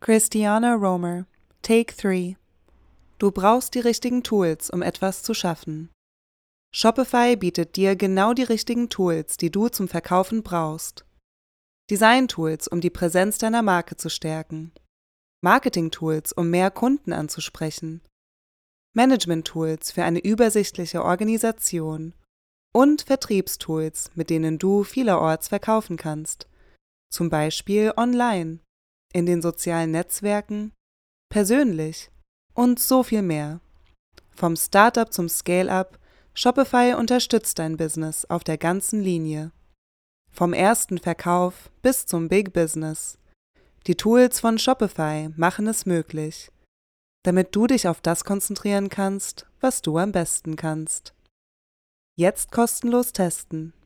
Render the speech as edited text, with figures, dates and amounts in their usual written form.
Christiana Romer, Take 3. Du brauchst die richtigen Tools, um etwas zu schaffen. Shopify bietet dir genau die richtigen Tools, die du zum Verkaufen brauchst. Design-Tools, um die Präsenz deiner Marke zu stärken. Marketing-Tools, um mehr Kunden anzusprechen. Management-Tools für eine übersichtliche Organisation. Und Vertriebstools, mit denen du vielerorts verkaufen kannst. Zum Beispiel online, in den sozialen Netzwerken, persönlich und so viel mehr. Vom Startup zum Scale-up, Shopify unterstützt dein Business auf der ganzen Linie. Vom ersten Verkauf bis zum Big Business. Die Tools von Shopify machen es möglich, damit du dich auf das konzentrieren kannst, was du am besten kannst. Jetzt kostenlos testen